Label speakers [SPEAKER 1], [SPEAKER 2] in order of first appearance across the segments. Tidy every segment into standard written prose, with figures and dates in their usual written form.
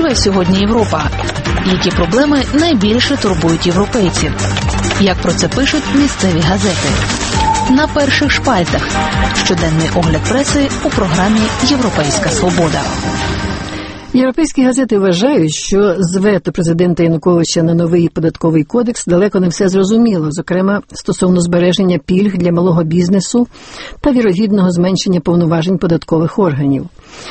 [SPEAKER 1] живе сьогодні Європа? Які проблеми найбільше турбують європейців? Як про це пишуть місцеві газети? На перших шпальтах. Щоденний огляд преси у програмі «Європейська свобода».
[SPEAKER 2] Європейські газети вважають, що з вето президента Януковича на новий податковий кодекс далеко не все зрозуміло, зокрема стосовно збереження пільг для малого бізнесу та вірогідного зменшення повноважень податкових органів.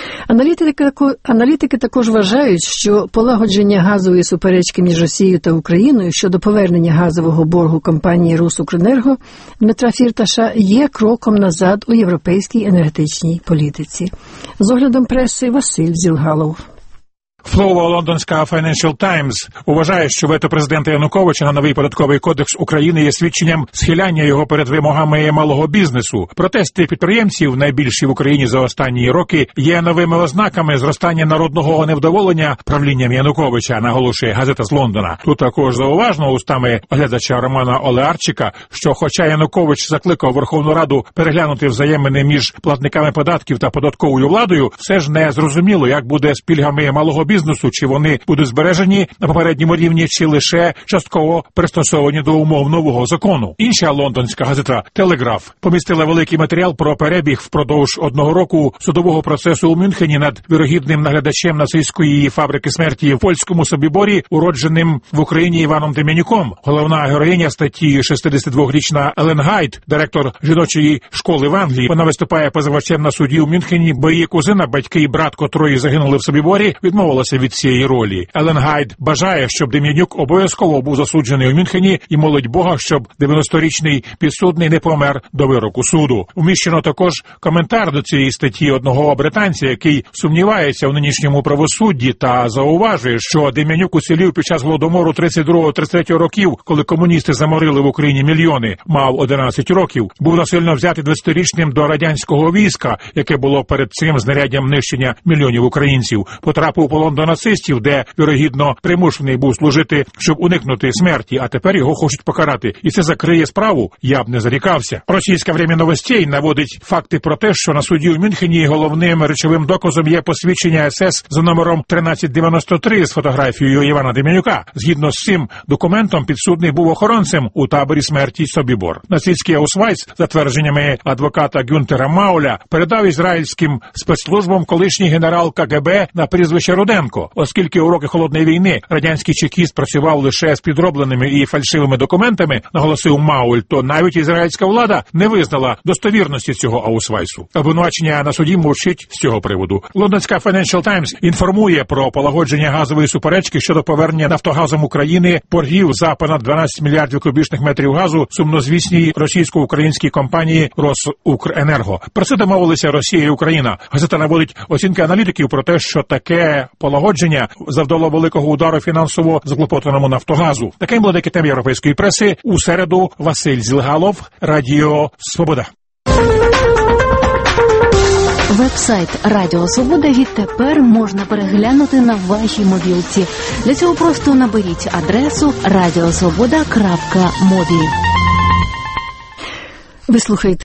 [SPEAKER 2] Аналітики також вважають, що полагодження газової суперечки між Росією та Україною щодо повернення газового боргу компанії «Русукренерго» Дмитра Фірташа є кроком назад у європейській енергетичній політиці. З оглядом преси Василь Зілгалов.
[SPEAKER 3] Впливова лондонська Financial Times вважає, що вето президента Януковича на новий податковий кодекс України є свідченням схиляння його перед вимогами малого бізнесу. Протести підприємців, найбільші в Україні за останні роки, є новими ознаками зростання народного невдоволення правлінням Януковича, наголошує газета з Лондона. Тут також зауважно устами оглядача Романа Олеарчика, що хоча Янукович закликав Верховну Раду переглянути взаємини між платниками податків та податковою владою, все ж не зрозуміло, як буде з пільгами малого бізнесу, чи вони будуть збережені на попередньому рівні, чи лише частково пристосовані до умов нового закону. Інша лондонська газета «Телеграф» помістила великий матеріал про перебіг впродовж 1 року судового процесу у Мюнхені над вірогідним наглядачем нацистської фабрики смерті в польському Собіборі, уродженим в Україні Іваном Дем'янюком. Головна героїня статті 62-річна Елен Гайд, директор жіночої школи в Англії. Вона виступає позивачем на суді у Мюнхені, бо її кузина, батьки і брат, котрої загинули в Собіборі, відмовилася від цієї ролі. Елен Гайд бажає, щоб Дем'янюк обов'язково був засуджений у Мюнхені і молить Бога, щоб 90-річний підсудний не помер до вироку суду. Вміщено також коментар до цієї статті одного британця, який сумнівається у нинішньому правосудді та зауважує, що Дем'янюк уцілів під час Голодомору 32-33 років, коли комуністи заморили в Україні мільйони. Мав 11 років. Був насильно взятий 20-річним до радянського війська, яке було перед цим знаряддям нищення мільйонів українців. Потрапив у полон до нацистів, де, вірогідно, примушений був служити, щоб уникнути смерті, а тепер його хочуть покарати. І це закриє справу, я б не зарікався. Російське «Время новостей» наводить факти про те, що на суді у Мюнхені головним речовим доказом є посвідчення СС за номером 1393 з фотографією Івана Дем'янюка. Згідно з цим документом, підсудний був охоронцем у таборі смерті Собібор. Нацистський аусвайс, за твердженнями адвоката Гюнтера Мауля, передав ізраїльським спецслужбам колишній генерал КГБ на прізвище Руденко. Оскільки у роки Холодної війни радянський чекіст працював лише з підробленими і фальшивими документами, наголосив Мауль, то навіть ізраїльська влада не визнала достовірності цього аусвайсу. Обвинувачення на суді мовчить з цього приводу. Лондонська Financial Times інформує про полагодження газової суперечки щодо повернення Нафтогазом України боргів за понад 12 мільярдів кубічних метрів газу сумнозвісній російсько-українській компанії «Росукренерго». Про це домовилися Росія і Україна. Газета наводить оцінки аналітиків про те, що таке полагодження завдало великого удару фінансово заклопотаному Нафтогазу. Таким були теми європейської преси. У середу Василь Зілгалов, Радіо Свобода.
[SPEAKER 4] Веб-сайт Радіо Свобода відтепер можна переглянути на вашій мобілці. Для цього просто наберіть адресу radiosvoboda.mobi.
[SPEAKER 2] Ви слухаєте